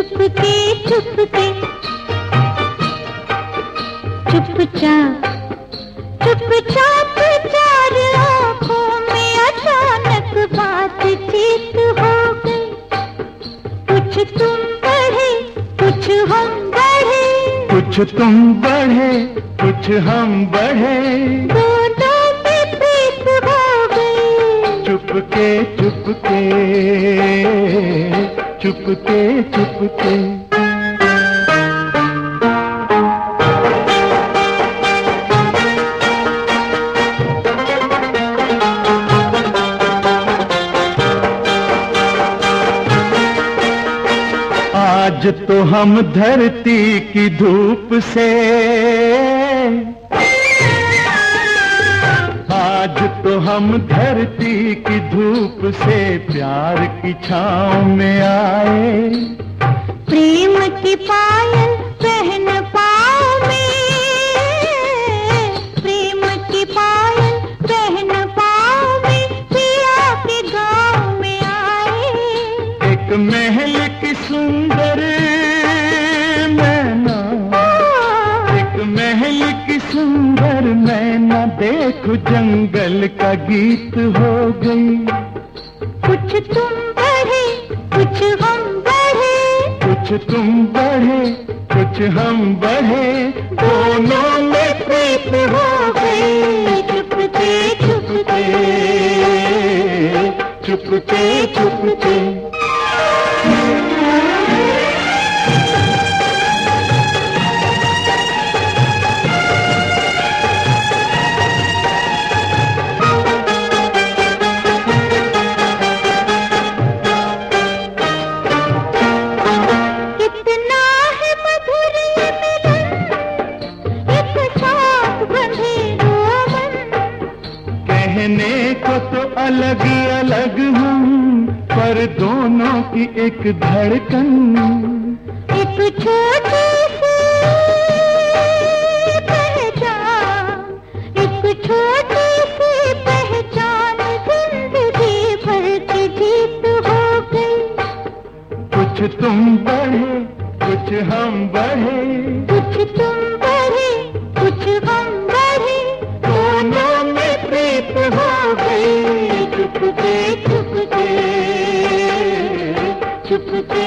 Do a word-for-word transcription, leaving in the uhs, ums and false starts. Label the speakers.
Speaker 1: चुपके चुपके चुपचाप चुपचाप चार आँखों में अचानक बातचीत हो गई। कुछ तुम बढ़े कुछ हम बढ़े,
Speaker 2: कुछ तुम बढ़े कुछ हम बढ़े,
Speaker 1: दोनों में प्रीत हो गई।
Speaker 2: चुपके चुपके चुपके चुपके। आज तो हम धरती की धूप से, आज तो हम धरती की धूप से प्यार की छाँव में आए।
Speaker 1: प्रेम की पायल पहन पाँव में, प्रेम की पायल पहन पाँव में पिया के गाँव में आए।
Speaker 2: एक महल की सुंदर मैना, एक महल की सुंदर मैना देखो जंगल का गीत हो गई।
Speaker 1: कुछ तुम बढ़े कुछ हम बढ़े,
Speaker 2: कुछ तुम बढ़े कुछ हम बढ़े, दोनों में प्रीत हो गई।
Speaker 1: चुपके चुपके
Speaker 2: चुपके चुपके। कहने को तो अलग अलग हम, पर दोनों की एक धड़कन।
Speaker 1: एक छोटी सी पहचान, एक छोटी सी पहचान जिंदगी भर की जीत हो गई।
Speaker 2: कुछ तुम बढ़े कुछ हम बढ़े,
Speaker 1: कुछ तुम बढ़े कुछ हम बढ़े, दोनों में प्रीत हो गई। चुपके चुपके चुपके